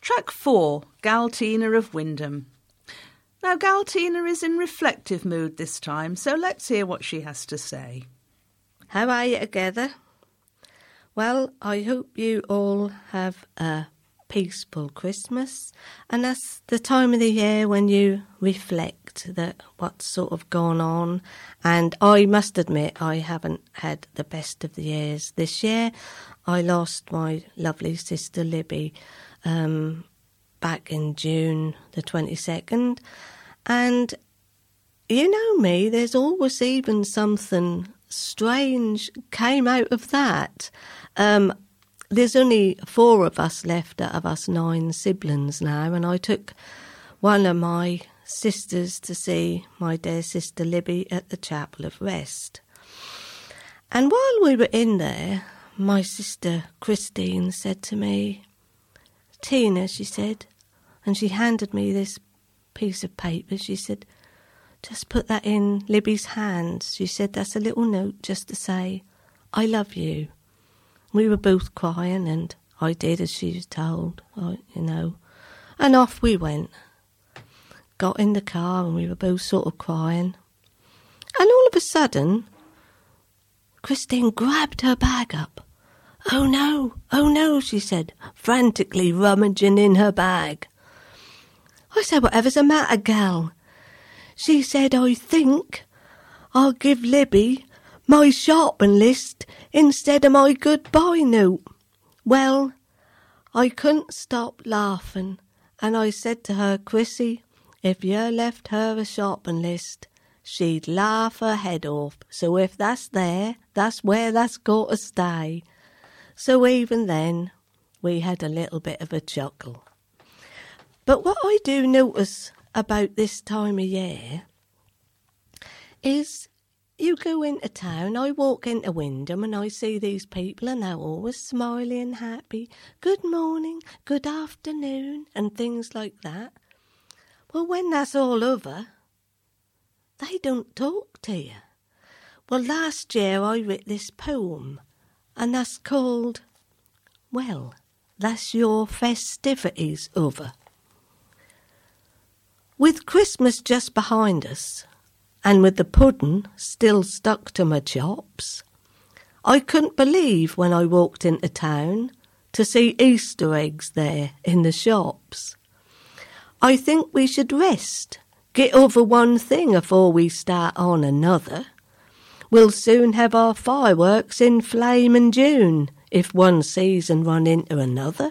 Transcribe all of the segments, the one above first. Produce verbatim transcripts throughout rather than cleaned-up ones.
Track four, Galtina of Wyndham. Now, Galtina is in reflective mood this time, so let's hear what she has to say. How are you together? Well, I hope you all have a peaceful Christmas, and that's the time of the year when you reflect that what's sort of gone on. And I must admit, I haven't had the best of the years this year. I lost my lovely sister Libby um, back in June the twenty-second, and you know me, there's always even something strange came out of that. Um, there's only four of us left out of us nine siblings now, and I took one of my sisters to see my dear sister Libby at the Chapel of Rest. And while we were in there, my sister Christine said to me, "Tina," she said, and she handed me this piece of paper. She said, "Just put that in Libby's hands." She said, "That's a little note just to say, I love you." We were both crying, and I did as she was told, I, you know. And off we went. Got in the car, and we were both sort of crying. And all of a sudden, Christine grabbed her bag up. "Oh no, oh no," she said, frantically rummaging in her bag. I said, "Whatever's the matter, gal?" She said, "I think I'll give Libby my shopping list instead of my goodbye note." Well, I couldn't stop laughing, and I said to her, "Chrissy, if you left her a shopping list, she'd laugh her head off. So if that's there, that's where that's got to stay." So even then, we had a little bit of a chuckle. But what I do notice about this time of year is you go into town, I walk into Wyndham and I see these people and they're always smiley and happy. Good morning, good afternoon, and things like that. Well, when that's all over, they don't talk to you. Well, last year I wrote this poem, and that's called, well, That's Your Festivities Over. With Christmas just behind us, and with the pudding still stuck to my chops, I couldn't believe when I walked into town to see Easter eggs there in the shops. I think we should rest, get over one thing afore we start on another. We'll soon have our fireworks in flame in June, if one season run into another.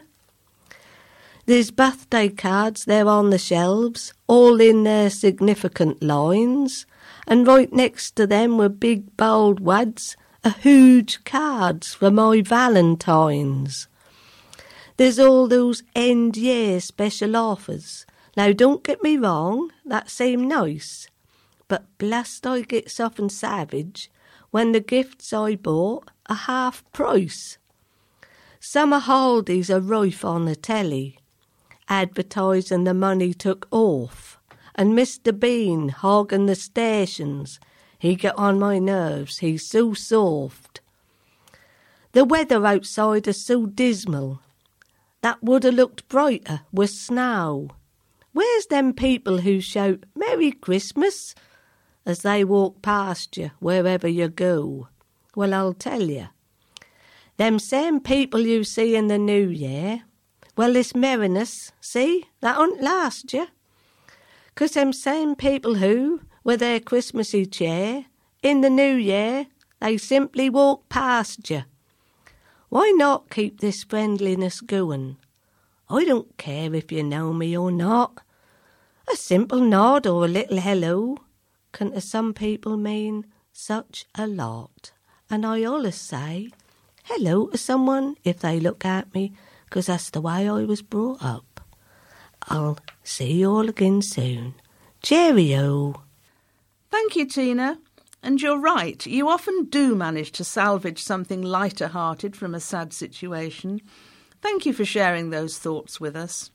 There's birthday cards there on the shelves, all in their significant lines, and right next to them were big bold words, a huge cards for my Valentines. There's all those end-year special offers. Now, don't get me wrong, that seem nice, but blast I get something savage when the gifts I bought are half price. Summer holidays are rife on the telly, advertising the money took off, and Mister Bean hogging the stations. He get on my nerves, he's so soft. The weather outside is so dismal. That would have looked brighter with snow. Where's them people who shout Merry Christmas as they walk past you wherever you go? Well, I'll tell you. Them same people you see in the new year, well, this merriness, see, that won't last you. 'Cause them same people who, with their Christmassy cheer, in the new year, they simply walk past you. Why not keep this friendliness going? I don't care if you know me or not. A simple nod or a little hello can to some people mean such a lot. And I always say hello to someone if they look at me, 'cause that's the way I was brought up. I'll see you all again soon. Cheerio. Thank you, Tina. And you're right, you often do manage to salvage something lighter-hearted from a sad situation. Thank you for sharing those thoughts with us.